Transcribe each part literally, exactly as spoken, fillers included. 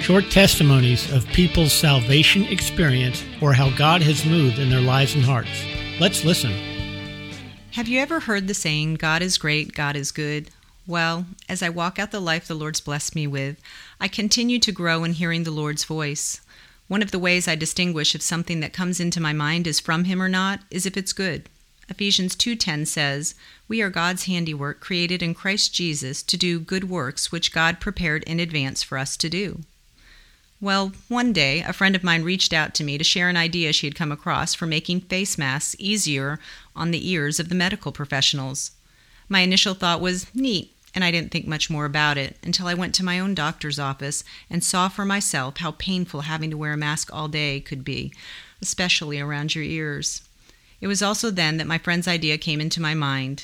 short testimonies of people's salvation experience or how God has moved in their lives and hearts. Let's listen. Have you ever heard the saying, God is great, God is good? Well, as I walk out the life the Lord's blessed me with, I continue to grow in hearing the Lord's voice. One of the ways I distinguish if something that comes into my mind is from Him or not is if it's good. Ephesians two ten says, "We are God's handiwork, created in Christ Jesus to do good works which God prepared in advance for us to do." Well, one day, a friend of mine reached out to me to share an idea she had come across for making face masks easier on the ears of the medical professionals. My initial thought was neat, and I didn't think much more about it until I went to my own doctor's office and saw for myself how painful having to wear a mask all day could be, especially around your ears. It was also then that my friend's idea came into my mind.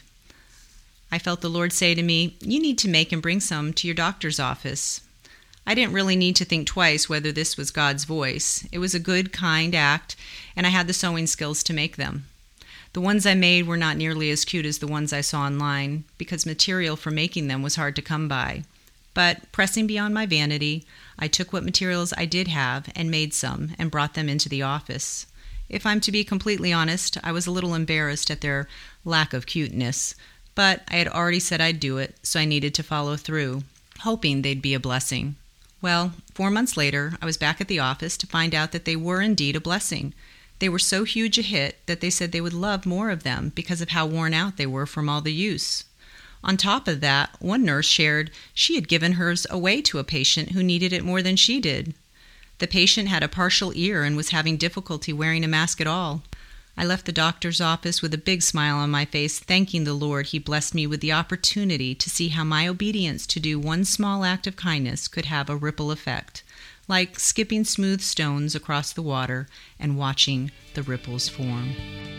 I felt the Lord say to me, "You need to make and bring some to your doctor's office." I didn't really need to think twice whether this was God's voice. It was a good, kind act, and I had the sewing skills to make them. The ones I made were not nearly as cute as the ones I saw online, because material for making them was hard to come by. But pressing beyond my vanity, I took what materials I did have and made some and brought them into the office. If I'm to be completely honest, I was a little embarrassed at their lack of cuteness, but I had already said I'd do it, so I needed to follow through, hoping they'd be a blessing. Well, four months later, I was back at the office to find out that they were indeed a blessing. They were so huge a hit that they said they would love more of them because of how worn out they were from all the use. On top of that, one nurse shared she had given hers away to a patient who needed it more than she did. The patient had a partial ear and was having difficulty wearing a mask at all. I left the doctor's office with a big smile on my face, thanking the Lord He blessed me with the opportunity to see how my obedience to do one small act of kindness could have a ripple effect, like skipping smooth stones across the water and watching the ripples form.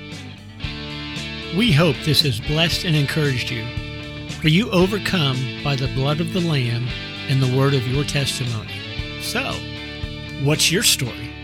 We hope this has blessed and encouraged you. For you overcome by the blood of the Lamb and the word of your testimony. So, what's your story?